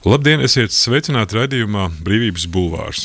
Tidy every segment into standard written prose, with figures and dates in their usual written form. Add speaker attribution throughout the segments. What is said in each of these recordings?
Speaker 1: Labdien, esiet sveicināti raidījumā Brīvības bulvārs.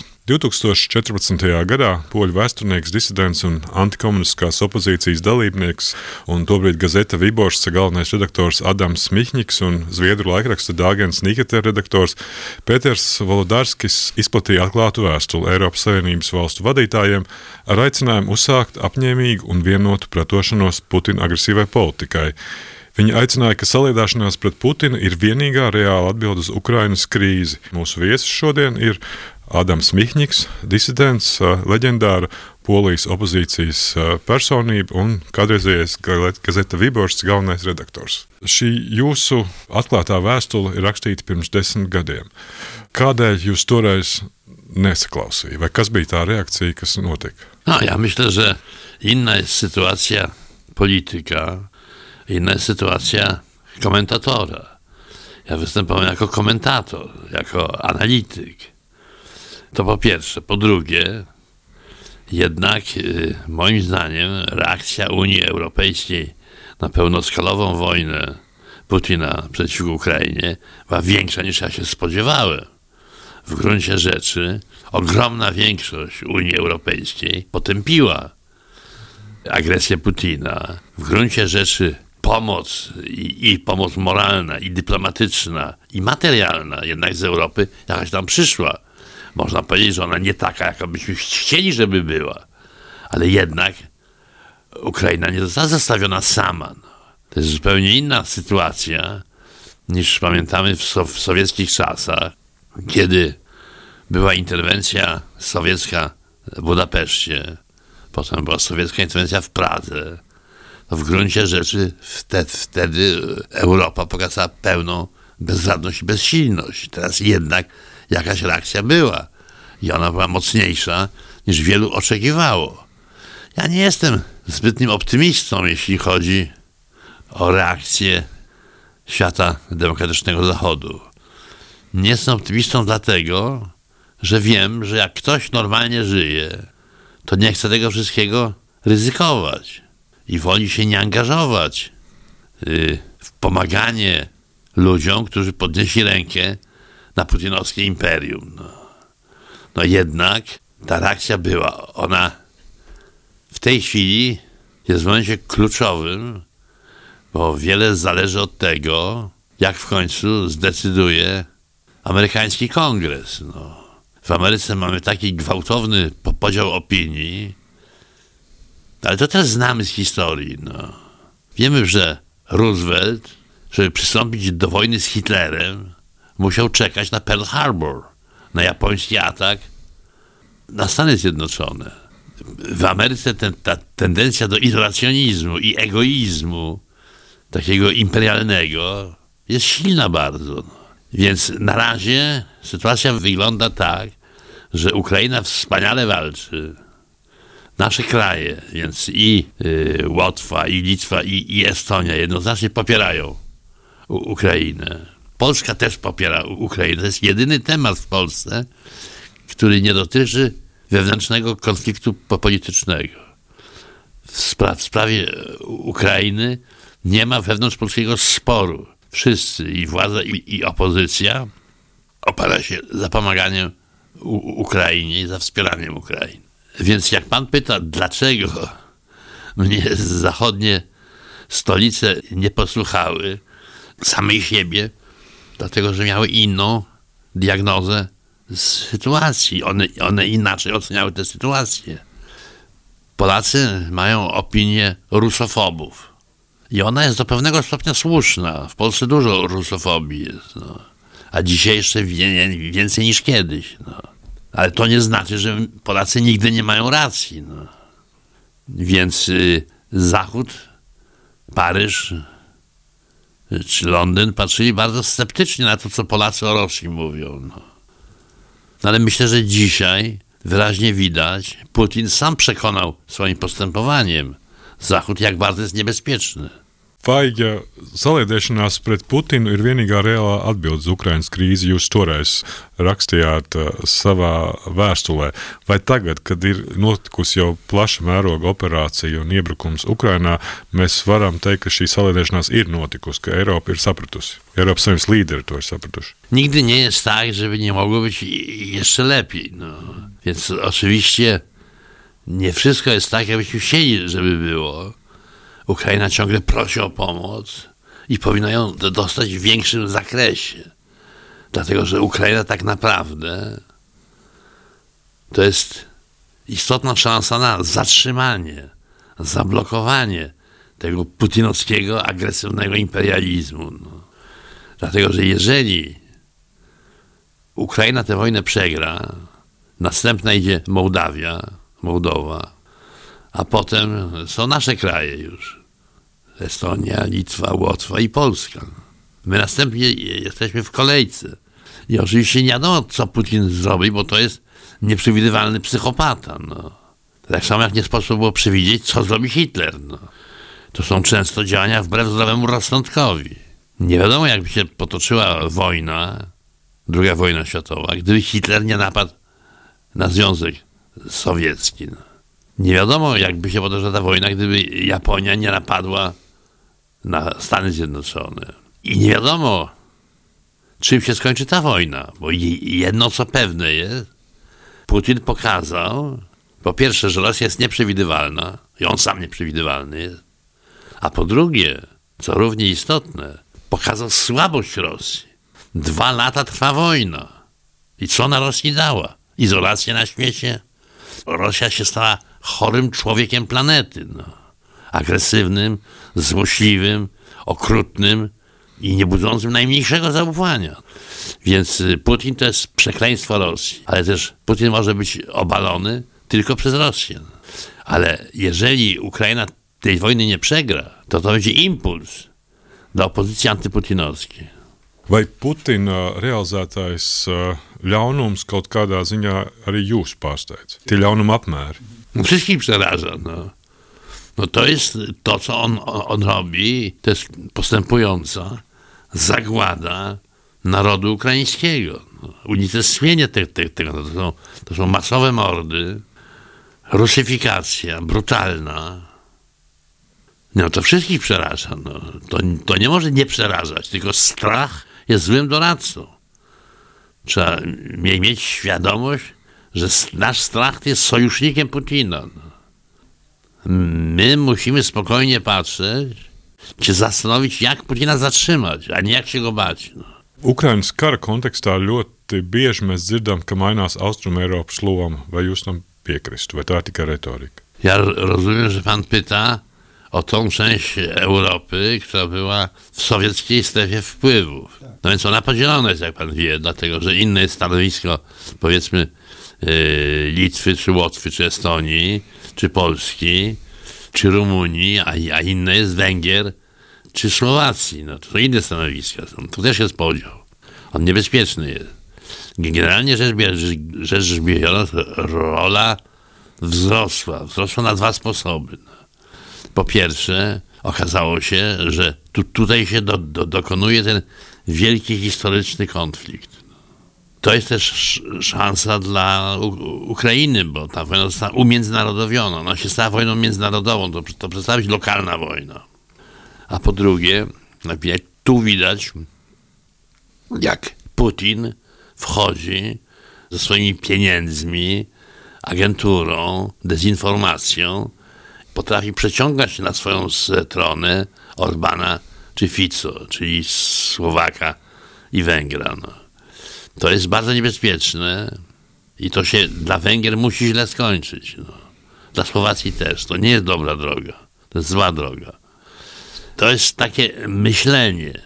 Speaker 1: 2014. gadā poļu vēsturnieks, disidents un antikomunistiskās opozīcijas dalībnieks un tobrīd gazeta Viboršs galvenais redaktors Adams Mihņiks un zviedru laikraksta Dāgens Nīketer redaktors Pēters Volodarskis izplatīja atklātu vēstuli Eiropas Savienības valstu vadītājiem ar aicinājumu uzsākt apņēmīgu un vienotu pretošanos Putina agresīvai politikai. Viņi aicināja, ka saliedāšanās pret Putinu ir vienīgā reāla atbilde uz Ukrainas krīzi. Mūsu viesis šodien ir Adams Mihņiks, disidents, leģendāra Polijas opozīcijas personība un kādreizējais gazeta Viboršs galvenais redaktors. Šī jūsu atklātā vēstule ir rakstīta pirms 10 gadiem. Kādēļ jūs toreiz nesaklausīja? Vai kas bija tā reakcija, kas notika?
Speaker 2: Ja myślę, że inna jest sytuacja polityka, inna jest sytuacja komentatora. Ja występowałem jako komentator, jako analityk. To po pierwsze. Po drugie, jednak moim zdaniem reakcja Unii Europejskiej na pełnoskalową wojnę Putina przeciwko Ukrainie była większa niż ja się spodziewałem. W gruncie rzeczy ogromna większość Unii Europejskiej potępiła agresję Putina. W gruncie rzeczy pomoc i pomoc moralna, i dyplomatyczna, i materialna jednak z Europy jakaś tam przyszła. Można powiedzieć, że ona nie taka, jaka byśmy chcieli, żeby była. Ale jednak Ukraina nie została zostawiona sama. To jest zupełnie inna sytuacja niż pamiętamy w sowieckich czasach, kiedy była interwencja sowiecka w Budapeszcie, potem była sowiecka interwencja w Pradze. To w gruncie rzeczy wtedy Europa pokazała pełną bezradność i bezsilność. Teraz jednak jakaś reakcja była i ona była mocniejsza niż wielu oczekiwało. Ja nie jestem zbytnim optymistą, jeśli chodzi o reakcję świata demokratycznego Zachodu. Nie jestem optymistą dlatego, że wiem, że jak ktoś normalnie żyje, to nie chce tego wszystkiego ryzykować i woli się nie angażować w pomaganie ludziom, którzy podnieśli rękę na putinowskie imperium. No jednak ta reakcja była. Ona w tej chwili jest w momencie kluczowym, bo wiele zależy od tego, jak w końcu zdecyduje amerykański kongres. W Ameryce mamy taki gwałtowny podział opinii, ale to też znamy z historii. Wiemy, że Roosevelt, żeby przystąpić do wojny z Hitlerem, musiał czekać na Pearl Harbor, na japoński atak na Stany Zjednoczone. W Ameryce ta tendencja do izolacjonizmu i egoizmu takiego imperialnego jest silna bardzo. Więc na razie sytuacja wygląda tak, że Ukraina wspaniale walczy. Nasze kraje, więc i Łotwa, i Litwa, i Estonia jednoznacznie popierają Ukrainę. Polska też popiera Ukrainę. To jest jedyny temat w Polsce, który nie dotyczy wewnętrznego konfliktu politycznego. W sprawie Ukrainy nie ma wewnątrzpolskiego sporu. Wszyscy, i władza, i opozycja, opala się za pomaganiem Ukrainie i za wspieraniem Ukrainy. Więc jak pan pyta, dlaczego mnie zachodnie stolice nie posłuchały samej siebie, dlatego że miały inną diagnozę sytuacji. One inaczej oceniały tę sytuację. Polacy mają opinię rusofobów i ona jest do pewnego stopnia słuszna. W Polsce dużo rusofobii jest, a dzisiaj jeszcze więcej niż kiedyś. Ale to nie znaczy, że Polacy nigdy nie mają racji. Więc Zachód, Paryż czy Londyn patrzyli bardzo sceptycznie na to, co Polacy o Rosji mówią. Ale myślę, że dzisiaj wyraźnie widać, Putin sam przekonał swoim postępowaniem Zachód, jak bardzo jest niebezpieczny.
Speaker 1: Vai saliedēšanās pret Putinu ir vienīgā reālā atbilde uz Ukrainas krīzi? Jūs toreiz rakstījāt savā vēstulē. Vai tagad, kad ir notikusi jau plaša mēroga operācija un iebrukums Ukrainā, mēs varam teikt, ka šī saliedēšanās ir notikusi, ka Eiropa ir sapratusi? Eiropas Savienības līderi to ir sapratuši.
Speaker 2: Nigdy nie jest tak, żeby nie mogło być jeszcze lepiej. No. Więc oczywiście nie wszystko jest tak, jakbyśmy chcieli, żeby było. Ukraina ciągle prosi o pomoc i powinna ją dostać w większym zakresie. Dlatego, że Ukraina tak naprawdę to jest istotna szansa na zatrzymanie, zablokowanie tego putinowskiego, agresywnego imperializmu. No. Dlatego, że jeżeli Ukraina tę wojnę przegra, następna idzie Mołdowa, a potem są nasze kraje już. Estonia, Litwa, Łotwa i Polska. My następnie jesteśmy w kolejce. I oczywiście nie wiadomo, co Putin zrobi, bo to jest nieprzewidywalny psychopata. No. Tak samo jak nie sposób było przewidzieć, co zrobi Hitler. No. To są często działania wbrew zdrowemu rozsądkowi. Nie wiadomo, jakby się potoczyła wojna, II wojna światowa, gdyby Hitler nie napadł na Związek Sowiecki. No. Nie wiadomo, jakby się potoczyła ta wojna, gdyby Japonia nie napadła na Stany Zjednoczone. I nie wiadomo, czym się skończy ta wojna, bo jedno co pewne jest, Putin pokazał, po pierwsze, że Rosja jest nieprzewidywalna i on sam nieprzewidywalny jest, a po drugie, co równie istotne, pokazał słabość Rosji. 2 lata trwa wojna. I co ona Rosji dała? Izolację na świecie? Rosja się stała chorym człowiekiem planety. No. Agresywnym, złośliwym, okrutnym i nie budzącym najmniejszego zaufania. Więc Putin to jest przekleństwo Rosji. Ale też Putin może być obalony tylko przez Rosję. Ale jeżeli Ukraina tej wojny nie przegra, to będzie impuls dla opozycji antyputinowskiej.
Speaker 1: Vai Putina realizētais ļaunums kaut kādā ziņā arī jūs pārsteidz? Tie ļaunuma apmēri?
Speaker 2: Wszystkich przeraża. No to jest to, co on robi, to jest postępująca zagłada narodu ukraińskiego. Unicestwienie tego. To są masowe mordy, rusyfikacja brutalna. No to wszystkich przeraża. No. To nie może nie przerażać, tylko strach jest złym doradcą. Trzeba mieć świadomość, że nasz strach jest sojusznikiem Putina. No. My musimy spokojnie patrzeć, się zastanowić, jak Putina zatrzymać, a nie jak się go bać. No.
Speaker 1: Ukrainas kara kontekstā ļoti bieži mēs dzirdam, ka mainās Austrumeiropas loma. Vai jūs tam piekristu? Vai tā ir tikai retorika?
Speaker 2: Ja rozumiem, że pan pyta o tą część Europy, która była w sowieckiej strefie wpływów. No więc ona podzielona jest, jak pan wie, dlatego, że inne jest stanowisko, powiedzmy, Litwy, czy Łotwy, czy Estonii, czy Polski, czy Rumunii, a inne jest Węgier, czy Słowacji. No to są inne stanowiska. Tu też jest podział. On niebezpieczny jest. Generalnie rzecz biorąc, rola wzrosła na 2 sposoby. Po pierwsze, okazało się, że tutaj się dokonuje ten wielki historyczny konflikt. To jest też szansa dla Ukrainy, bo ta wojna została umiędzynarodowiona. Ona się stała wojną międzynarodową, to przestała być lokalna wojna. A po drugie, tu widać, jak Putin wchodzi ze swoimi pieniędzmi, agenturą, dezinformacją, potrafi przeciągać na swoją stronę Orbana czy Fico, czyli Słowaka i Węgra. No. To jest bardzo niebezpieczne i to się dla Węgier musi źle skończyć. No. Dla Słowacji też. To nie jest dobra droga. To jest zła droga. To jest takie myślenie,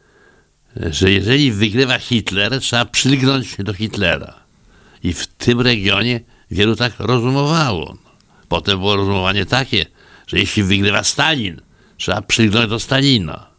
Speaker 2: że jeżeli wygrywa Hitler, trzeba przylgnąć do Hitlera. I w tym regionie wielu tak rozumowało. Potem było rozumowanie takie, że jeśli wygrywa Stalin, trzeba przylgnąć do Stalina.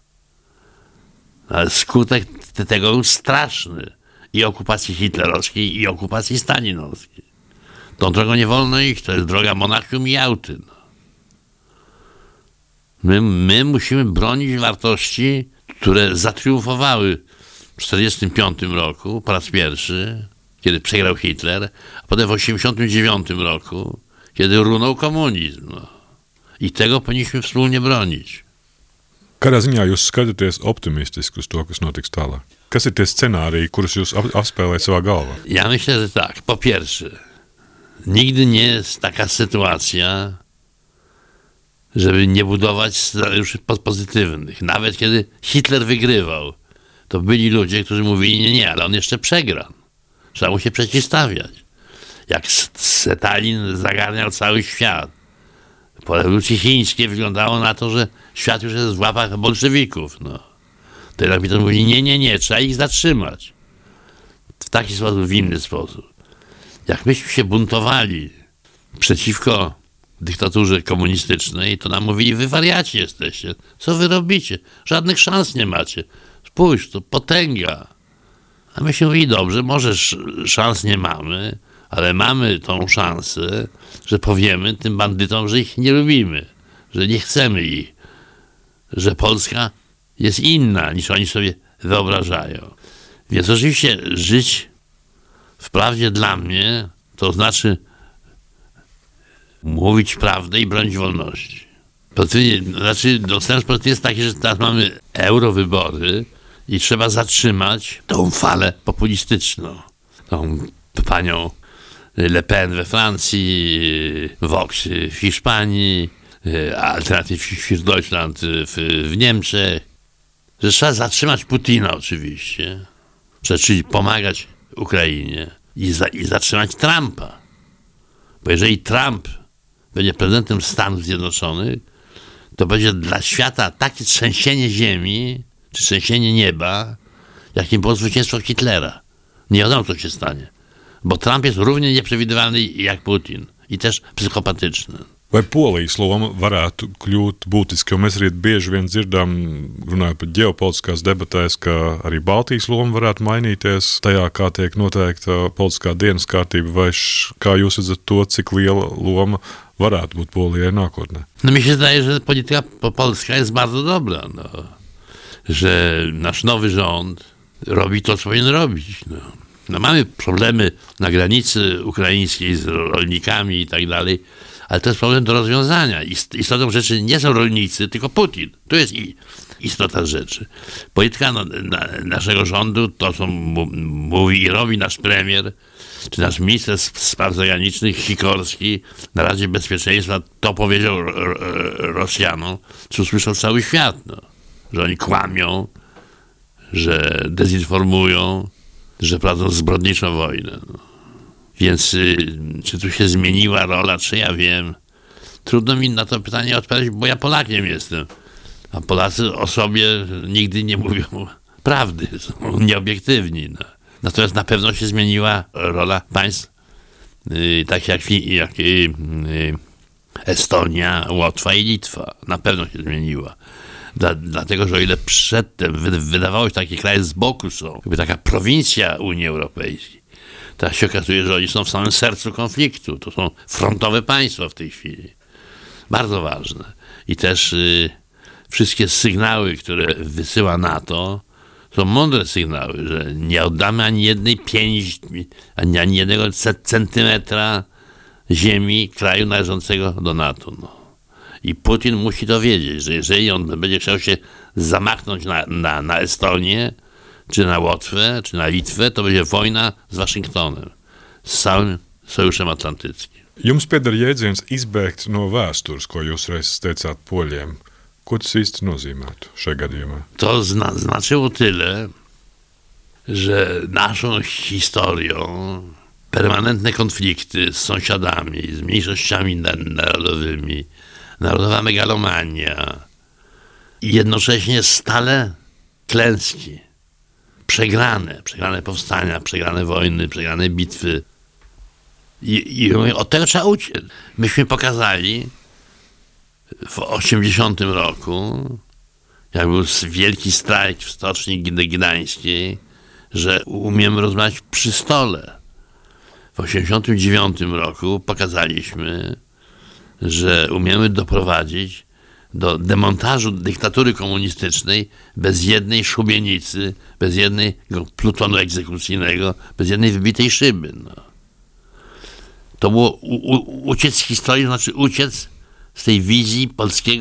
Speaker 2: Ale skutek tego był straszny. I okupacji hitlerowskiej, i okupacji stalinowskiej. Tą drogą nie wolno iść. To jest droga Monachium i Jałty. My musimy bronić wartości, które zatriumfowały w 1945 roku po raz pierwszy, kiedy przegrał Hitler, a potem w 1989 roku, kiedy runął komunizm. No. I tego powinniśmy wspólnie bronić.
Speaker 1: Kādā ziņā jūs skatāties optimistiski uz to, kas notiks tālāk? Kas ir tie scenāriji, kurus jūs apspēlējat savā galvā?
Speaker 2: Ja myślę, że tak. Po pierwsze, nigdy nie jest taka sytuacja, żeby nie budować scenariuszy pozytywnych. Nawet kiedy Hitler wygrywał, to byli ludzie, którzy mówili, nie, ale on jeszcze przegra. Trzeba mu się przeciwstawiać. Jak Stalin zagarniał cały świat. Po rewolucji chińskiej wyglądało na to, że świat już jest w łapach bolszewików. No. Teraz mi to mówili, nie, trzeba ich zatrzymać. W taki sposób, w inny sposób. Jak myśmy się buntowali przeciwko dyktaturze komunistycznej, to nam mówili, wy wariaci jesteście. Co wy robicie? Żadnych szans nie macie. Spójrz, to potęga. A my się mówili, dobrze, może szans nie mamy, ale mamy tą szansę, że powiemy tym bandytom, że ich nie lubimy, że nie chcemy ich, że Polska jest inna, niż oni sobie wyobrażają. Więc oczywiście żyć wprawdzie dla mnie, to znaczy mówić prawdę i bronić wolności. Znaczy, sens polityczny jest taki, że teraz mamy eurowybory i trzeba zatrzymać tą falę populistyczną. Tą panią Le Pen we Francji, Vox w Hiszpanii, Alternative für Deutschland w Niemczech. Że trzeba zatrzymać Putina oczywiście, czyli pomagać Ukrainie i zatrzymać Trumpa. Bo jeżeli Trump będzie prezydentem Stanów Zjednoczonych, to będzie dla świata takie trzęsienie ziemi, czy trzęsienie nieba, jakim było zwycięstwo Hitlera. Nie wiadomo, co się stanie. Bo Trump jest równie nieprzewidywalny jak Putin i też psychopatyczny.
Speaker 1: Vai Polijas loma varētu kļūt būtiski, jo mēs arī bieži vien dzirdam, runājot par ģeopolitiskās debatēs, ka arī Baltijas loma varētu mainīties tajā, kā tiek noteikta politiskā dienas kārtība, vai kā jūs redzat to, cik liela loma varētu būt Polijai nākotnē?
Speaker 2: No mi się zdaje, że polityka polska jest bardzo dobra, że nasz nowy rząd robi to, co powinien robić. No mamy problemy na granicy ukraińskiej z rolnikami i tak dalej, ale to jest problem do rozwiązania. Istotą rzeczy nie są rolnicy, tylko Putin. To jest istota rzeczy. Polityka naszego rządu, to co mówi i robi nasz premier, czy nasz minister spraw zagranicznych Sikorski na Radzie Bezpieczeństwa, to powiedział Rosjanom, co usłyszał cały świat. Że oni kłamią, że dezinformują, że prowadzą zbrodniczą wojnę. Więc czy tu się zmieniła rola, czy ja wiem? Trudno mi na to pytanie odpowiedzieć, bo ja Polakiem jestem. A Polacy o sobie nigdy nie mówią prawdy, są nieobiektywni. Natomiast na pewno się zmieniła rola państw takich jak Estonia, Łotwa i Litwa. Na pewno się zmieniła. Dlatego, że o ile przedtem wydawało się, takie kraje z boku są, jakby taka prowincja Unii Europejskiej, teraz się okazuje, że oni są w samym sercu konfliktu. To są frontowe państwa w tej chwili. Bardzo ważne. I też wszystkie sygnały, które wysyła NATO, są mądre sygnały, że nie oddamy ani jednej pięści, ani jednego centymetra ziemi kraju należącego do NATO. I Putin musi to wiedzieć, że jeżeli on będzie chciał się zamachnąć na Estonię, czy na Łotwę, czy na Litwę, to będzie wojna z Waszyngtonem, z całym Sojuszem Atlantyckim.
Speaker 1: Jums pieder jēdziens izbēgt no vēstures, ko jūs reiz teicāt poļiem. Ko tas īsti nozīmētu šajā gadījumā?
Speaker 2: To znaczyło tyle, że naszą historią permanentne konflikty z sąsiadami, z mniejszościami narodowymi, narodowa megalomania i jednocześnie stale klęski, przegrane powstania, przegrane wojny, przegrane bitwy. I od tego trzeba uciec. Myśmy pokazali w 80 roku, jak był wielki strajk w Stoczni Gdańskiej, że umiemy rozmawiać przy stole. W 89 roku pokazaliśmy, że umiemy doprowadzić do demontażu dyktatury komunistycznej bez jednej szubienicy, bez jednego plutonu egzekucyjnego, bez jednej wybitej szyby. No. To było uciec z historii, to znaczy uciec z tej wizji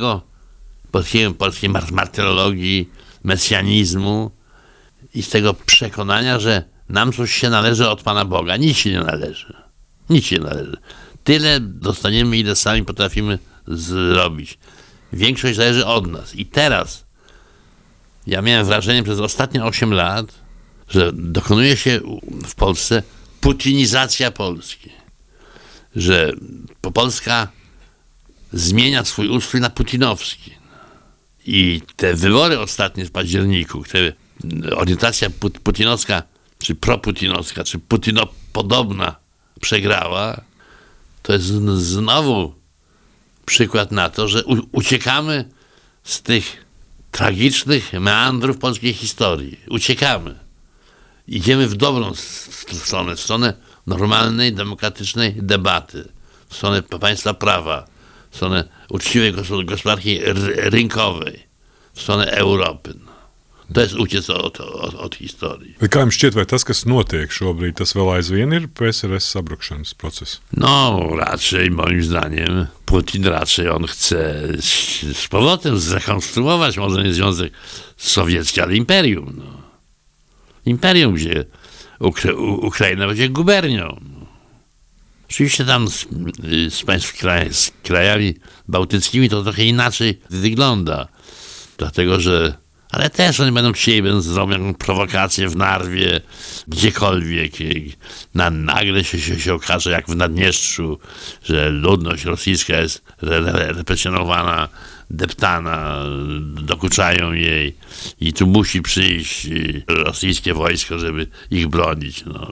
Speaker 2: polskiej martyrologii, mesjanizmu i z tego przekonania, że nam coś się należy od Pana Boga. Nic się nie należy. Nic się nie należy. Tyle dostaniemy, ile sami potrafimy zrobić. Większość zależy od nas. I teraz ja miałem wrażenie przez ostatnie 8 lat, że dokonuje się w Polsce putinizacja Polski. Że Polska zmienia swój ustrój na putinowski. I te wybory ostatnie w październiku, te orientacja putinowska, czy proputinowska, czy putinopodobna przegrała, to jest znowu przykład na to, że uciekamy z tych tragicznych meandrów polskiej historii. Uciekamy. Idziemy w dobrą stronę, w stronę normalnej, demokratycznej debaty, w stronę państwa prawa, w stronę uczciwej gospodarki rynkowej, w stronę Europy. To jest uciec od historii.
Speaker 1: Kā jums šķiet, vai tas, kas notiek šobrīd, tas vēl aizvien ir PSRS sabrukšanas process?
Speaker 2: No, raczej moim zdaniem Putin raczej on chce z powrotem zrekonstruować może nie Związek Sowiecki, ale imperium. No. Imperium, gdzie Ukraina będzie gubernią. Oczywiście tam z krajami bałtyckimi to trochę inaczej wygląda. Dlatego, że ale też oni będą chcieli, zrobią jakąś prowokację w Narwie, gdziekolwiek. Nagle się okaże, jak w Naddniestrzu, że ludność rosyjska jest represjonowana, deptana, dokuczają jej i tu musi przyjść rosyjskie wojsko, żeby ich bronić. No.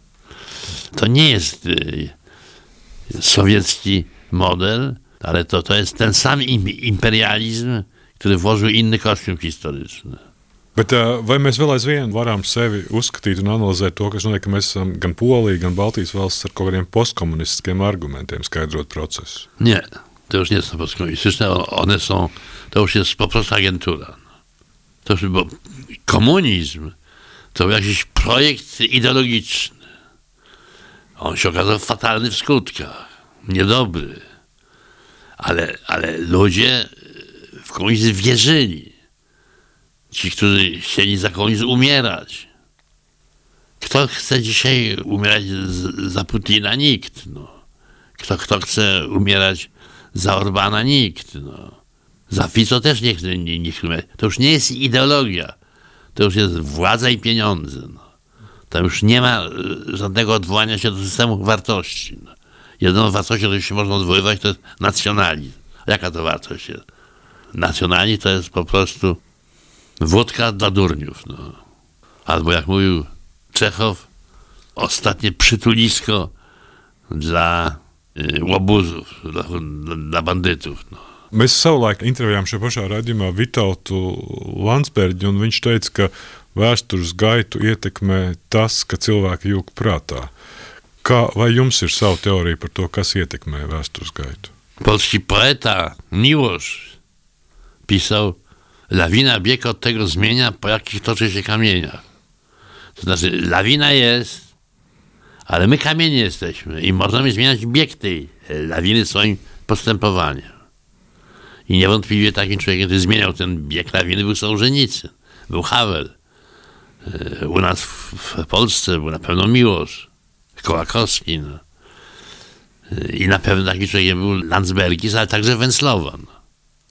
Speaker 2: To nie jest sowiecki model, ale to jest ten sam imperializm, który włożył inny kostium historyczny.
Speaker 1: Bet vai mēs vēl aizvien varam sevi uzskatīt un analizēt to, kas notiek, ka mēs esam gan Polija, gan Baltijas valsts ar kaut kādiem postkomunistiskiem argumentiem skaidrot procesu?
Speaker 2: Nie, to już nie są postkomunistyczne, to już jest po prostu agentura. To już, bo komunizm to był jakiś projekt ideologiczny. On się okazał fatalny w skutkach, niedobry. Ale ludzie w komunizm wierzyli. Ci, którzy chcieli za komunizm umierać. Kto chce dzisiaj umierać za Putina? Nikt. No. Kto chce umierać za Orbana? Nikt. No. Za Fico też nie chce umierać. To już nie jest ideologia. To już jest władza i pieniądze. No. Tam już nie ma żadnego odwołania się do systemu wartości. No. Jedyną wartością, którą się można odwoływać, to jest nacjonalizm. Jaka to wartość jest? Nacjonalizm to jest po prostu wódka dla durniów. No. Albo jak mówił Czechow, ostatnie przytulisko dla łobuzów, dla bandytów. No.
Speaker 1: Mēs savulaik intervējām šajā pašā raidījumā Vitautu Landsbergi, un viņš teica, ka vēstures gaitu ietekmē tas, ka cilvēki jūg prātā. Vai jums ir sava teorija par to, kas ietekmē vēstures gaitu?
Speaker 2: Polski poeta Miłosz pisał: lawina bieg od tego zmienia, po jakich toczy się kamieniach. To znaczy, lawina jest, ale my kamienie jesteśmy i możemy zmieniać bieg tej lawiny swoim postępowaniem. I niewątpliwie takim człowiekiem, który zmieniał ten bieg lawiny, był Sołżenicyn, był Havel. U nas w Polsce był na pewno Miłosz, Kołakowski. No. I na pewno taki człowiek był Landsbergis, ale także Węcłowa. No.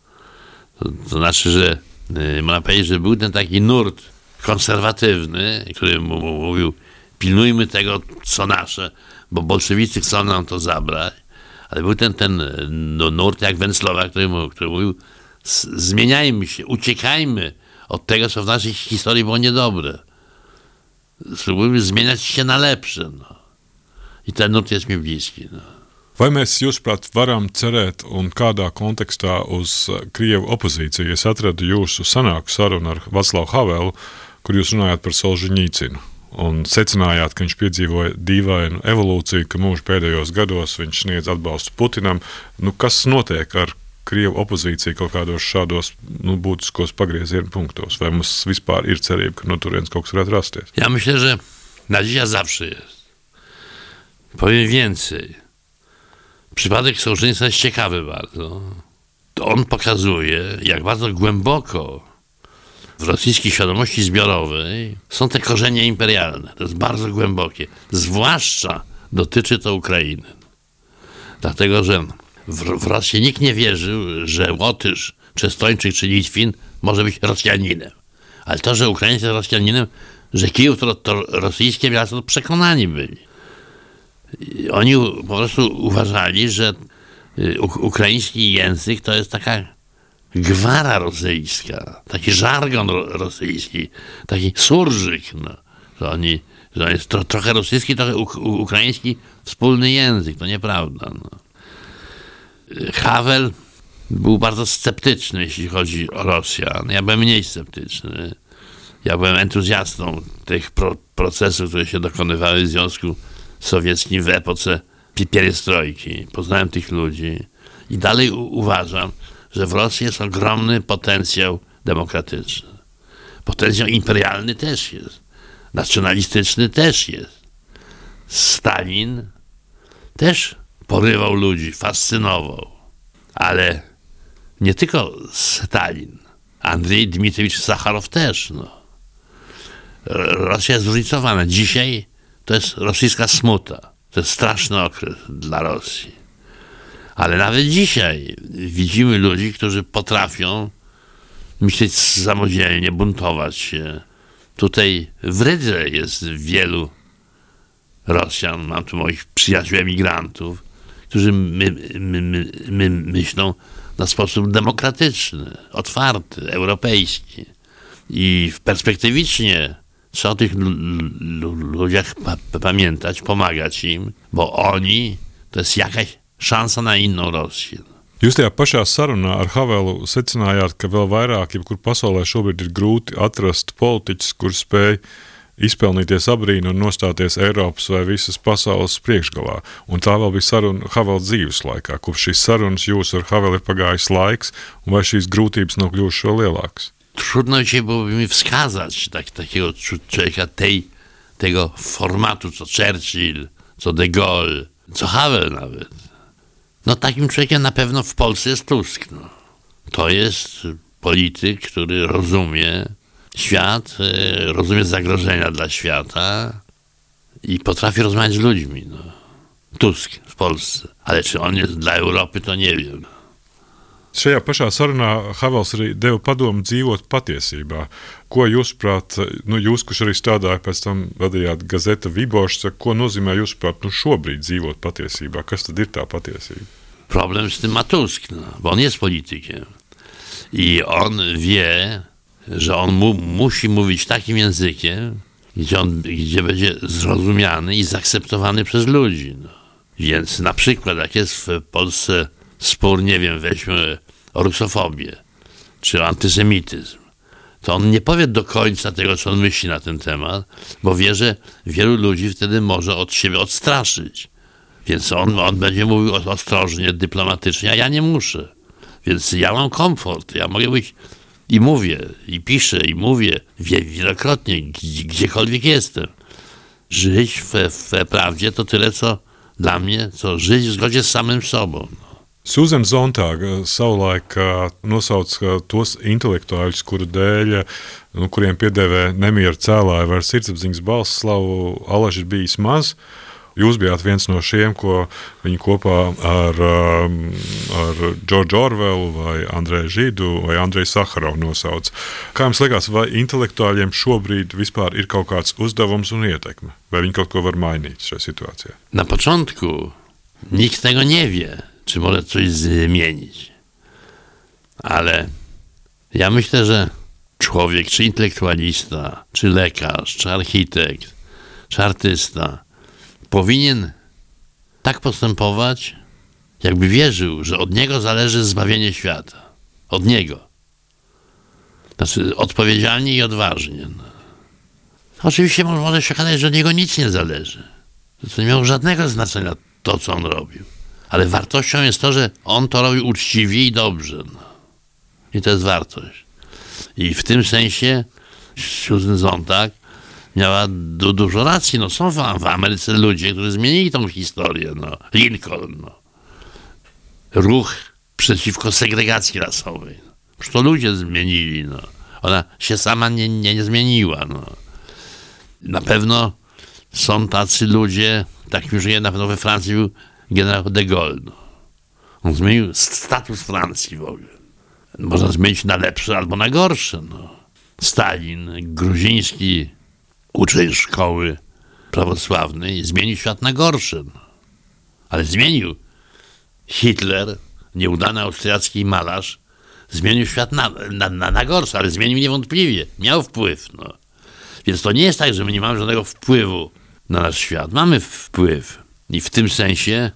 Speaker 2: To znaczy, że można powiedzieć, że był ten taki nurt konserwatywny, który mówił: pilnujmy tego, co nasze, bo bolszewicy chcą nam to zabrać. Ale był ten nurt jak Węcłowa, który mówił: zmieniajmy się, uciekajmy od tego, co w naszej historii było niedobre. Spróbujmy zmieniać się na lepsze. No. I ten nurt jest mi bliski. No.
Speaker 1: Vai mēs, jūsuprāt, varam cerēt un kādā kontekstā uz Krievu opozīciju? Es atradu jūsu sanāku sarunu ar Vaclavu Havelu, kur jūs runājāt par Solžeņicinu un secinājāt, ka viņš piedzīvoja dīvainu evolūciju, ka mūža pēdējos gados viņš sniedz atbalstu Putinam. Nu, kas notiek ar Krievu opozīcija kaut kādos šādos būtiskos pagrieziena punktos? Vai mums vispār ir cerība, ka no turienes kaut kas varētu rasties?
Speaker 2: Ja myślę, że nadzieja zawsze jest. Powiem więcej. Przypadek Sołżenicza jest ciekawy bardzo. To on pokazuje, jak bardzo głęboko w rosyjskiej świadomości zbiorowej są te korzenie imperialne. To jest bardzo głębokie. Zwłaszcza dotyczy to Ukrainy. Dlatego, że w Rosji nikt nie wierzył, że Łotysz, czy Estończyk, czy Litwin może być Rosjaninem. Ale to, że Ukraińcy jest Rosjaninem, że Kijów to rosyjskie miasto, to przekonani byli. Oni po prostu uważali, że ukraiński język to jest taka gwara rosyjska, taki żargon rosyjski, taki surżyk. No. Że jest trochę rosyjski, trochę ukraiński wspólny język. To nieprawda. No. Havel był bardzo sceptyczny, jeśli chodzi o Rosjan. Ja byłem mniej sceptyczny. Ja byłem entuzjastą tych procesów, które się dokonywały w Związku Sowieckim w epoce pierestrojki. Poznałem tych ludzi i dalej uważam, że w Rosji jest ogromny potencjał demokratyczny. Potencjał imperialny też jest. Nacjonalistyczny też jest. Stalin też porywał ludzi, fascynował. Ale nie tylko Stalin. Andrzej Dmitriewicz Sacharow też. No. Rosja jest zróżnicowana. Dzisiaj to jest rosyjska smuta. To jest straszny okres dla Rosji. Ale nawet dzisiaj widzimy ludzi, którzy potrafią myśleć samodzielnie, buntować się. Tutaj w Rydze jest wielu Rosjan, mam tu moich przyjaciół emigrantów, którzy myślą na sposób demokratyczny, otwarty, europejski. I perspektywicznie trzeba o tych ludziach pamiętać, pomagać im, bo oni to jest jakaś szansa na inną Rosję.
Speaker 1: Jūs tajā pašā sarunā ar Havelu secinājāt, ka vēl vairāk, jebkur pasaulē šobrīd ir grūti atrast politiķus, kur spēj izpelnīties abrīnu un nostāties Eiropas vai visas pasaules priekšgalā. Un tā vēl bija saruna Havela dzīves laikā. Kopš šīs sarunas jūs ar Havelu ir pagājis laiks, un vai šīs grūtības nav kļuvušas vēl lielākas?
Speaker 2: Trudno dzisiaj byłoby mi wskazać takiego człowieka tego formatu, co Churchill, co de Gaulle, co Havel nawet. No takim człowiekiem na pewno w Polsce jest Tusk. No. To jest polityk, który rozumie świat, rozumie zagrożenia dla świata i potrafi rozmawiać z ludźmi. No. Tusk w Polsce. Ale czy on jest dla Europy, to nie wiem.
Speaker 1: Šajā pašā sarunā Havels arī deva padomu dzīvot patiesībā. Ko jūsuprāt, jūs, kurš arī strādāja pēc tam vadījāt gazeta Viboršs, ko nozīmē jūsuprāt šobrīd dzīvot patiesībā? Kas tad ir tā patiesība?
Speaker 2: Problem z tym ma Tusk, no, bo on jest politykiem. I on wie, że on musi mówić takim językiem, gdzie będzie zrozumiany i zaakceptowany przez ludzi. No. Więc na przykład, jak jest w Polsce spór, nie wiem, weźmy o rusofobię czy antysemityzm, to on nie powie do końca tego, co on myśli na ten temat, bo wie, że wielu ludzi wtedy może od siebie odstraszyć. Więc on będzie mówił ostrożnie, dyplomatycznie, a ja nie muszę. Więc ja mam komfort, ja mogę być i mówię, i piszę, i mówię wielokrotnie, gdziekolwiek jestem. Żyć w prawdzie to tyle, co dla mnie, co żyć w zgodzie z samym sobą.
Speaker 1: Susan Sontag savulaik nosauc tos intelektuāļus, kuru dēļ, kuriem piedēvē nemieru cēlāju vai sirdsapziņas balss slavu, alaž ir bijis maz. Jūs bijāt viens no šiem, ko viņi kopā ar George Orwellu vai Andreju Židu vai Andreju Saharovu nosauc. Kā jums liekas, vai intelektuāļiem šobrīd vispār ir kaut kāds uzdevums un ietekme? Vai viņi kaut ko var mainīt šajā situācijā?
Speaker 2: Na początku nikt tego nie wie, czy może coś zmienić. Ale ja myślę, że człowiek, czy intelektualista, czy lekarz, czy architekt, czy artysta powinien tak postępować, jakby wierzył, że od niego zależy zbawienie świata. Od niego. Znaczy odpowiedzialnie i odważnie. No. Oczywiście może się okazać, że od niego nic nie zależy. To nie miało żadnego znaczenia to, co on robił. Ale wartością jest to, że on to robi uczciwie i dobrze. No. I to jest wartość. I w tym sensie Susan Sontag miała dużo racji. No, są w Ameryce ludzie, którzy zmienili tą historię. No. Lincoln. No. Ruch przeciwko segregacji rasowej. Już to ludzie zmienili. No. Ona się sama nie zmieniła. No. Na pewno są tacy ludzie, takim żyje na pewno we Francji był generał de Gaulle. No. On zmienił status Francji w ogóle. Można zmienić na lepsze albo na gorsze. No. Stalin, gruziński uczeń szkoły prawosławnej, zmienił świat na gorsze. No. Ale zmienił. Hitler, nieudany austriacki malarz, zmienił świat na gorsze, ale zmienił niewątpliwie. Miał wpływ. No. Więc to nie jest tak, że my nie mamy żadnego wpływu na nasz świat. Mamy wpływ. I w tym sensie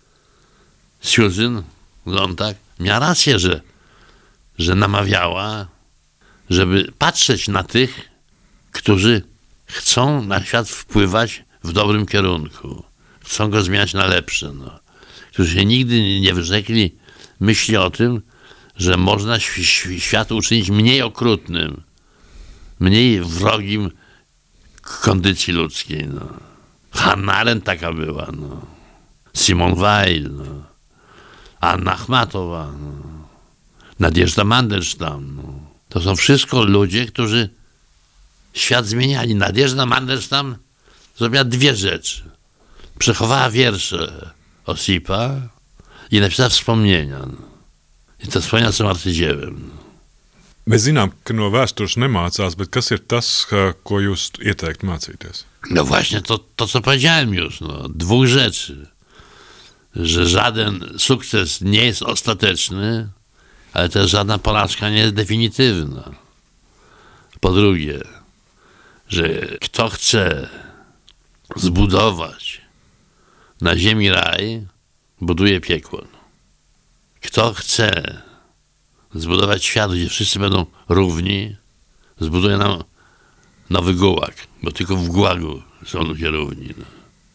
Speaker 2: Susan Sontag miała rację, że namawiała, żeby patrzeć na tych, którzy chcą na świat wpływać w dobrym kierunku. Chcą go zmieniać na lepsze. No. Którzy się nigdy nie wyrzekli myśli o tym, że można świat uczynić mniej okrutnym, mniej wrogim kondycji ludzkiej. No. Hannah Arendt taka była. No. Simone Weil. No. Anna Achmatowa. No. Nadjeżda Mandelstam. No. To są wszystko ludzie, którzy świat zmieniali. Nadjeżda Mandelstam zrobiła dwie rzeczy. Przechowała wiersze Osipa i napisała wspomnienia. No. I te wspomnienia są arcydziełem. No.
Speaker 1: Mēs zinām, ka no vēstures nemācās, bet kas ir tas, ko jūs ieteiktu mācīties?
Speaker 2: No właśnie, to co powiedziałem już. No. Dwóch rzeczy. Że żaden sukces nie jest ostateczny, ale też żadna porażka nie jest definitywna. Po drugie, że kto chce zbudować na ziemi raj, buduje piekło. Kto chce zbudować świat, gdzie wszyscy będą równi, zbuduje nam nowy gułag, bo tylko w gułagu są ludzie równi. No.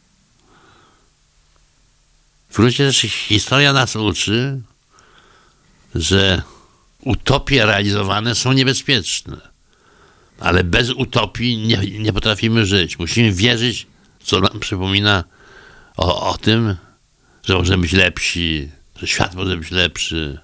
Speaker 2: W gruncie rzeczy historia nas uczy, że utopie realizowane są niebezpieczne, ale bez utopii nie potrafimy żyć. Musimy wierzyć, co nam przypomina o tym, że możemy być lepsi, że świat może być lepszy.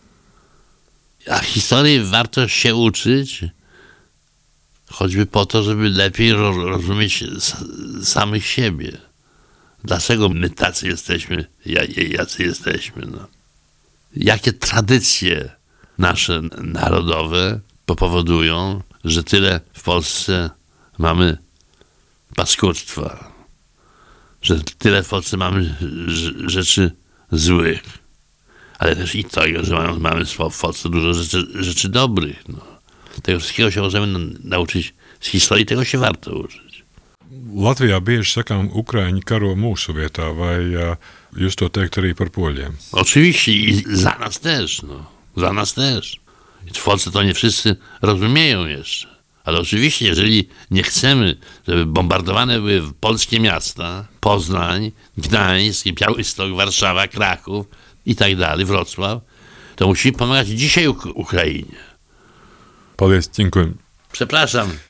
Speaker 2: A historii warto się uczyć, choćby po to, żeby lepiej rozumieć samych siebie. Dlaczego my tacy jesteśmy, jacy jesteśmy? No. Jakie tradycje nasze narodowe powodują, że tyle w Polsce mamy paskudztwa, że tyle w Polsce mamy rzeczy złych, ale też i tego, że mamy w Polsce dużo rzeczy dobrych. No. Tego wszystkiego się możemy nauczyć z historii, tego się warto uczyć.
Speaker 1: Latvijā bieži sakām, Ukraiņi karo mūsu vietā, vai jūs to teikt arī par poļiem?
Speaker 2: Oczywiście i za nas też, no. Za nas też. W Polsce to nie wszyscy rozumieją jeszcze. Ale oczywiście, jeżeli nie chcemy, żeby bombardowane były polskie miasta, Poznań, Gdańsk, Białystok, Warszawa, Kraków i tak dalej, Wrocław, to musimy pomagać dzisiaj Ukrainie.
Speaker 1: Paldies, dziękuję.
Speaker 2: Przepraszam.